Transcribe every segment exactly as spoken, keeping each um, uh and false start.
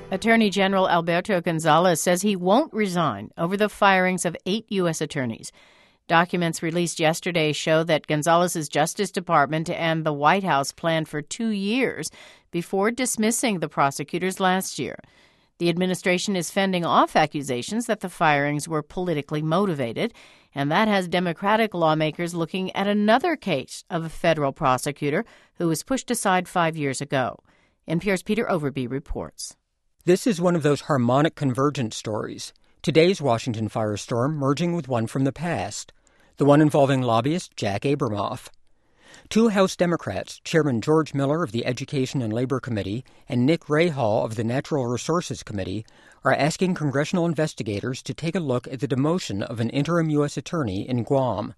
Attorney General Alberto Gonzales says he won't resign over the firings of eight U S attorneys. Documents released yesterday show that Gonzales' Justice Department and the White House planned for two years before dismissing the prosecutors last year. The administration is fending off accusations that the firings were politically motivated, and that has Democratic lawmakers looking at another case of a federal prosecutor who was pushed aside five years ago. N P R's Peter Overby reports. This is one of those harmonic convergence stories. Today's Washington firestorm merging with one from the past, the one involving lobbyist Jack Abramoff. Two House Democrats, Chairman George Miller of the Education and Labor Committee and Nick Rahall of the Natural Resources Committee, are asking congressional investigators to take a look at the demotion of an interim U S attorney in Guam.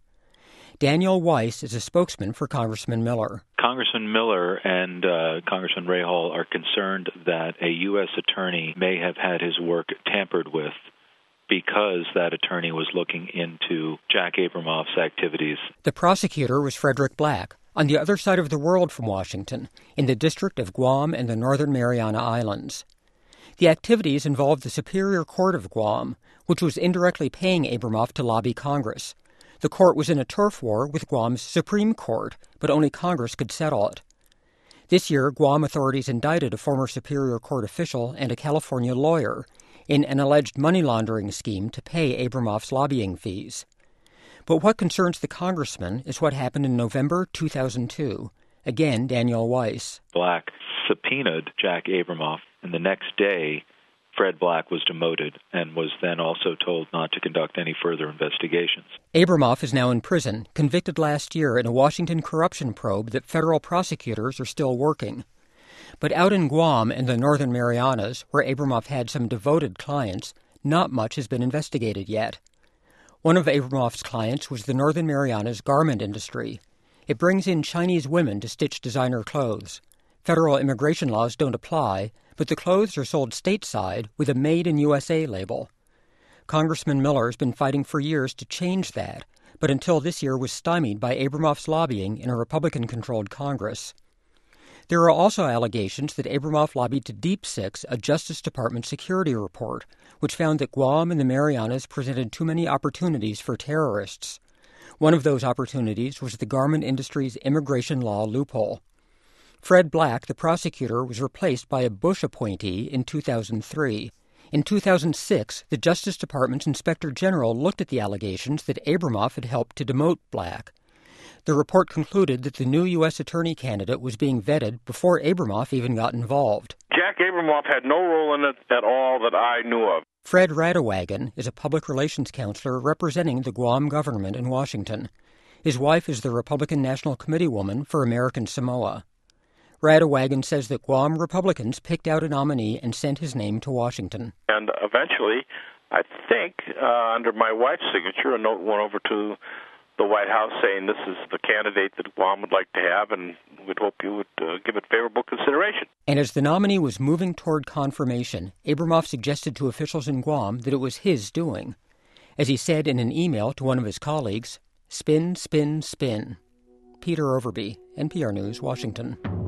Daniel Weiss is a spokesman for Congressman Miller. Congressman Miller and uh, Congressman Rahall are concerned that a U S attorney may have had his work tampered with because that attorney was looking into Jack Abramoff's activities. The prosecutor was Frederick Black, on the other side of the world from Washington, in the District of Guam and the Northern Mariana Islands. The activities involved the Superior Court of Guam, which was indirectly paying Abramoff to lobby Congress. The court was in a turf war with Guam's Supreme Court, but only Congress could settle it. This year, Guam authorities indicted a former Superior Court official and a California lawyer in an alleged money laundering scheme to pay Abramoff's lobbying fees. But what concerns the congressman is what happened in November two thousand two. Again, Daniel Weiss. Black subpoenaed Jack Abramoff, and the next day, Fred Black was demoted and was then also told not to conduct any further investigations. Abramoff is now in prison, convicted last year in a Washington corruption probe that federal prosecutors are still working. But out in Guam and the Northern Marianas, where Abramoff had some devoted clients, not much has been investigated yet. One of Abramoff's clients was the Northern Marianas garment industry. It brings in Chinese women to stitch designer clothes. Federal immigration laws don't apply, but the clothes are sold stateside with a Made in U S A label. Congressman Miller has been fighting for years to change that, but until this year was stymied by Abramoff's lobbying in a Republican-controlled Congress. There are also allegations that Abramoff lobbied to Deep Six, a Justice Department security report, which found that Guam and the Marianas presented too many opportunities for terrorists. One of those opportunities was the garment industry's immigration law loophole. Fred Black, the prosecutor, was replaced by a Bush appointee in two thousand three. In two thousand six, the Justice Department's Inspector General looked at the allegations that Abramoff had helped to demote Black. The report concluded that the new U S attorney candidate was being vetted before Abramoff even got involved. Jack Abramoff had no role in it at all that I knew of. Fred Radewagen is a public relations counselor representing the Guam government in Washington. His wife is the Republican National Committee woman for American Samoa. Radewagen says that Guam Republicans picked out a nominee and sent his name to Washington. And eventually, I think, uh, under my wife's signature, a note went over to the White House saying this is the candidate that Guam would like to have, and we'd hope you would uh, give it favorable consideration. And as the nominee was moving toward confirmation, Abramoff suggested to officials in Guam that it was his doing. As he said in an email to one of his colleagues, spin, spin, spin. Peter Overby, N P R News, Washington.